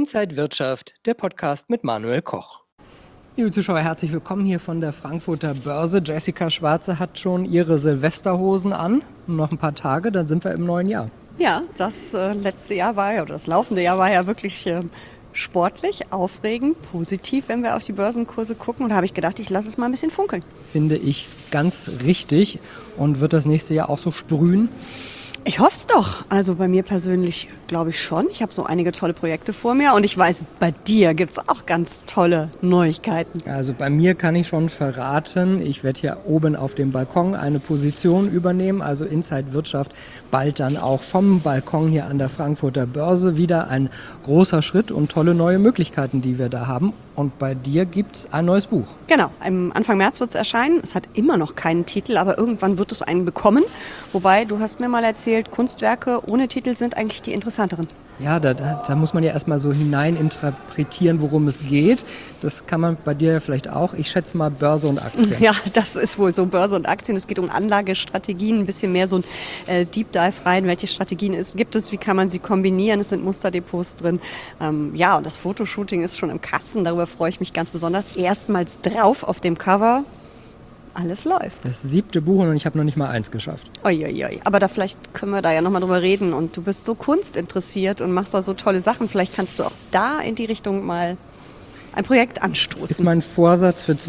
Inside Wirtschaft, der Podcast mit Manuel Koch. Liebe Zuschauer, herzlich willkommen hier von der Frankfurter Börse. Jessica Schwarze hat schon ihre Silvesterhosen an. Noch ein paar Tage, dann sind wir im neuen Jahr. Ja, das letzte Jahr war ja, oder das laufende Jahr war ja wirklich sportlich, aufregend, positiv, wenn wir auf die Börsenkurse gucken. Und da habe ich gedacht, ich lasse es mal ein bisschen funkeln. Finde ich ganz richtig. Und wird das nächste Jahr auch so sprühen? Ich hoffe es doch. Also bei mir persönlich glaube ich schon. Ich habe so einige tolle Projekte vor mir und ich weiß, bei dir gibt es auch ganz tolle Neuigkeiten. Also bei mir kann ich schon verraten, ich werde hier oben auf dem Balkon eine Position übernehmen, also Inside Wirtschaft, bald dann auch vom Balkon hier an der Frankfurter Börse wieder ein großer Schritt und tolle neue Möglichkeiten, die wir da haben. Und bei dir gibt es ein neues Buch. Genau, Anfang März wird es erscheinen. Es hat immer noch keinen Titel, aber irgendwann wird es einen bekommen. Wobei, du hast mir mal erzählt, Kunstwerke ohne Titel sind eigentlich die interessanteren. Ja, da muss man ja erstmal so hineininterpretieren, worum es geht. Das kann man bei dir vielleicht auch. Ich schätze mal Börse und Aktien. Ja, das ist wohl so, Börse und Aktien. Es geht um Anlagestrategien, ein bisschen mehr so ein Deep Dive rein. Welche Strategien gibt es, wie kann man sie kombinieren? Es sind Musterdepots drin. Ja, und das Fotoshooting ist schon im Kasten. Darüber freue ich mich ganz besonders. Erstmals drauf auf dem Cover. Alles läuft. Das 7. Buch und ich habe noch nicht mal eins geschafft. Uiuiui. Aber vielleicht können wir da ja nochmal drüber reden. Und du bist so kunstinteressiert und machst da so tolle Sachen. Vielleicht kannst du auch da in die Richtung mal ein Projekt anstoßen. Ist mein Vorsatz für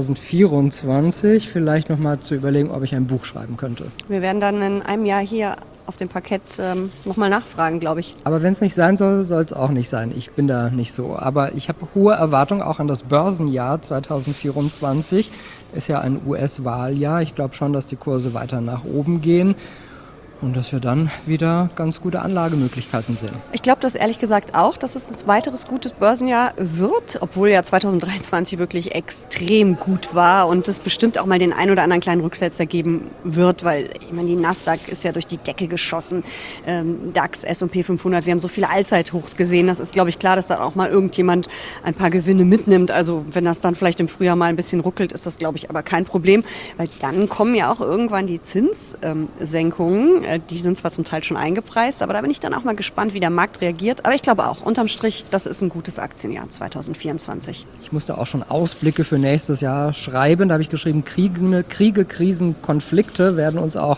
2024, vielleicht nochmal zu überlegen, ob ich ein Buch schreiben könnte. Wir werden dann in einem Jahr hier auf dem Parkett nochmal nachfragen, glaube ich. Aber wenn es nicht sein soll, soll es auch nicht sein. Ich bin da nicht so. Aber ich habe hohe Erwartungen auch an das Börsenjahr 2024. Ist ja ein US-Wahljahr. Ich glaube schon, dass die Kurse weiter nach oben gehen. Und dass wir dann wieder ganz gute Anlagemöglichkeiten sehen. Ich glaube das ehrlich gesagt auch, dass es ein weiteres gutes Börsenjahr wird, obwohl ja 2023 wirklich extrem gut war und es bestimmt auch mal den ein oder anderen kleinen Rücksetzer geben wird, weil ich meine, die Nasdaq ist ja durch die Decke geschossen, DAX, S&P 500, wir haben so viele Allzeithochs gesehen, das ist glaube ich klar, dass da auch mal irgendjemand ein paar Gewinne mitnimmt, also wenn das dann vielleicht im Frühjahr mal ein bisschen ruckelt, ist das glaube ich aber kein Problem, weil dann kommen ja auch irgendwann die Zinssenkungen. Die sind zwar zum Teil schon eingepreist, aber da bin ich dann auch mal gespannt, wie der Markt reagiert. Aber ich glaube auch, unterm Strich, das ist ein gutes Aktienjahr 2024. Ich musste auch schon Ausblicke für nächstes Jahr schreiben. Da habe ich geschrieben, Kriege, Krisen, Konflikte werden uns auch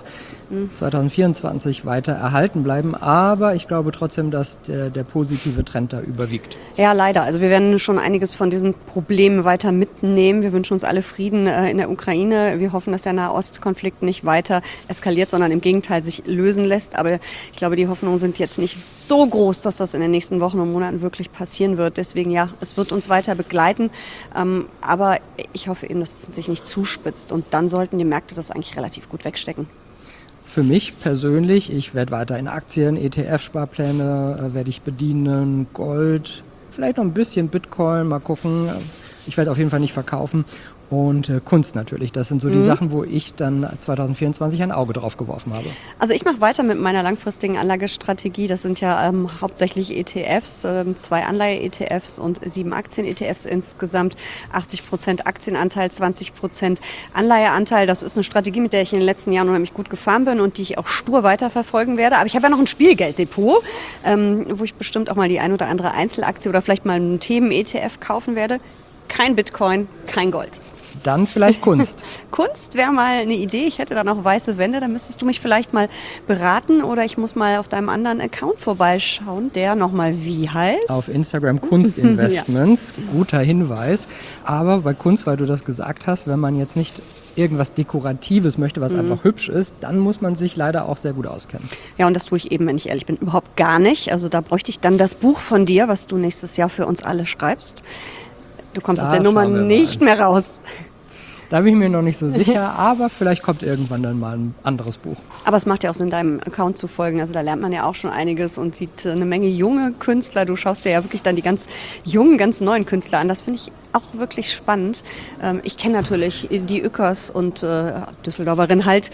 2024 weiter erhalten bleiben. Aber ich glaube trotzdem, dass der positive Trend da überwiegt. Ja, leider. Also wir werden schon einiges von diesen Problemen weiter mitnehmen. Wir wünschen uns alle Frieden in der Ukraine. Wir hoffen, dass der Nahostkonflikt nicht weiter eskaliert, sondern im Gegenteil sich lösen lässt. Aber ich glaube, die Hoffnungen sind jetzt nicht so groß, dass das in den nächsten Wochen und Monaten wirklich passieren wird. Deswegen ja, es wird uns weiter begleiten. Aber ich hoffe eben, dass es sich nicht zuspitzt. Und dann sollten die Märkte das eigentlich relativ gut wegstecken. Für mich persönlich, ich werde weiter in Aktien, ETF-Sparpläne werde ich bedienen, Gold, vielleicht noch ein bisschen Bitcoin, mal gucken. Ich werde auf jeden Fall nicht verkaufen. Und Kunst natürlich. Das sind so die Sachen, wo ich dann 2024 ein Auge drauf geworfen habe. Also ich mache weiter mit meiner langfristigen Anlagestrategie. Das sind ja hauptsächlich ETFs, 2 Anleihe-ETFs und 7 Aktien-ETFs insgesamt. 80% Aktienanteil, 20% Anleiheanteil. Das ist eine Strategie, mit der ich in den letzten Jahren unheimlich gut gefahren bin und die ich auch stur weiterverfolgen werde. Aber ich habe ja noch ein Spielgelddepot, wo ich bestimmt auch mal die ein oder andere Einzelaktie oder vielleicht mal einen Themen-ETF kaufen werde. Kein Bitcoin, kein Gold. Dann vielleicht Kunst. Kunst wäre mal eine Idee. Ich hätte da noch weiße Wände. Da müsstest du mich vielleicht mal beraten oder ich muss mal auf deinem anderen Account vorbeischauen, der nochmal wie heißt? Auf Instagram Kunstinvestments. Ja. Guter Hinweis. Aber bei Kunst, weil du das gesagt hast, wenn man jetzt nicht irgendwas Dekoratives möchte, was einfach hübsch ist, dann muss man sich leider auch sehr gut auskennen. Ja, und das tue ich eben, wenn ich ehrlich bin, überhaupt gar nicht. Also da bräuchte ich dann das Buch von dir, was du nächstes Jahr für uns alle schreibst. Du kommst aus der Nummer nicht mehr raus. Da bin ich mir noch nicht so sicher, aber vielleicht kommt irgendwann dann mal ein anderes Buch. Aber es macht ja auch Sinn, deinem Account zu folgen. Also da lernt man ja auch schon einiges und sieht eine Menge junge Künstler. Du schaust dir ja wirklich dann die ganz jungen, ganz neuen Künstler an. Das finde ich auch wirklich spannend. Ich kenne natürlich die Ückers und Düsseldorferin halt.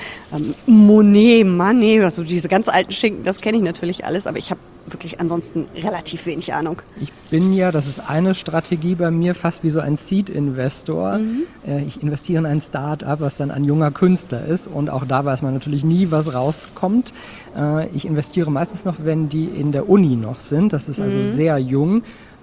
Monet, Manet, also diese ganz alten Schinken, das kenne ich natürlich alles. Aber ich habe wirklich ansonsten relativ wenig Ahnung. Ich bin ja, das ist eine Strategie bei mir, fast wie so ein Seed-Investor. Ich investiere in ein Start-up, was dann ein junger Künstler ist und auch da weiß man natürlich nie, was rauskommt. Ich investiere meistens noch, wenn die in der Uni noch sind. Das ist also sehr jung.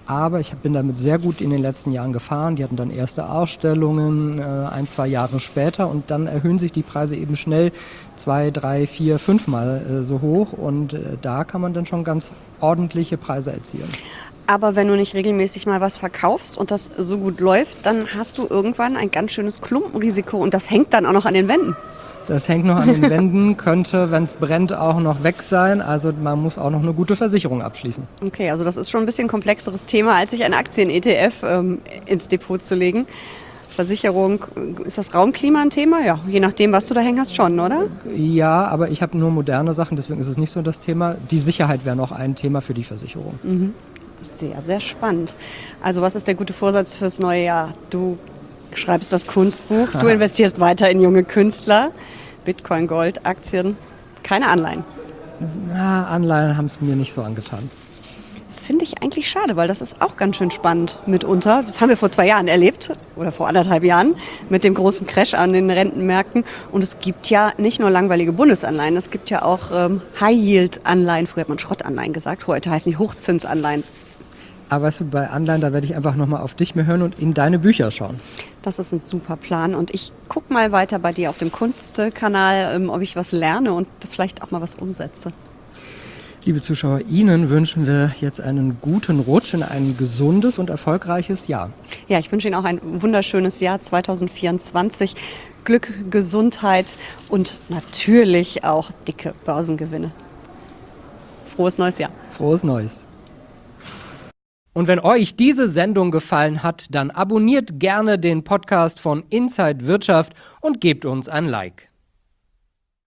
aber ich bin damit sehr gut in den letzten Jahren gefahren. Die hatten dann erste Ausstellungen 1-2 Jahre später und dann erhöhen sich die Preise eben schnell 2, 3, 4, 5 Mal so hoch und da kann man dann schon ganz ordentliche Preise erzielen. Aber wenn du nicht regelmäßig mal was verkaufst und das so gut läuft, dann hast du irgendwann ein ganz schönes Klumpenrisiko und das hängt dann auch noch an den Wänden. Das hängt noch an den Wänden, könnte, wenn es brennt, auch noch weg sein. Also man muss auch noch eine gute Versicherung abschließen. Okay, also das ist schon ein bisschen komplexeres Thema, als sich ein Aktien-ETF ins Depot zu legen. Versicherung, ist das Raumklima ein Thema? Ja, je nachdem, was du da hängen hast, schon, oder? Ja, aber ich habe nur moderne Sachen, deswegen ist es nicht so das Thema. Die Sicherheit wäre noch ein Thema für die Versicherung. Mhm. Sehr, sehr spannend. Also was ist der gute Vorsatz fürs neue Jahr? Du schreibst das Kunstbuch, du investierst weiter in junge Künstler, Bitcoin, Gold, Aktien, keine Anleihen. Na, Anleihen haben es mir nicht so angetan. Das finde ich eigentlich schade, weil das ist auch ganz schön spannend mitunter. Das haben wir vor 2 Jahren erlebt oder vor 1,5 Jahren mit dem großen Crash an den Rentenmärkten. Und es gibt ja nicht nur langweilige Bundesanleihen, es gibt ja auch High-Yield-Anleihen. Früher hat man Schrottanleihen gesagt, heute heißen die Hochzinsanleihen. Aber weißt du, bei Anleihen, da werde ich einfach nochmal auf dich mehr hören und in deine Bücher schauen. Das ist ein super Plan und ich gucke mal weiter bei dir auf dem Kunstkanal, ob ich was lerne und vielleicht auch mal was umsetze. Liebe Zuschauer, Ihnen wünschen wir jetzt einen guten Rutsch in ein gesundes und erfolgreiches Jahr. Ja, ich wünsche Ihnen auch ein wunderschönes Jahr 2024. Glück, Gesundheit und natürlich auch dicke Börsengewinne. Frohes neues Jahr. Frohes Neues. Und wenn euch diese Sendung gefallen hat, dann abonniert gerne den Podcast von Inside Wirtschaft und gebt uns ein Like.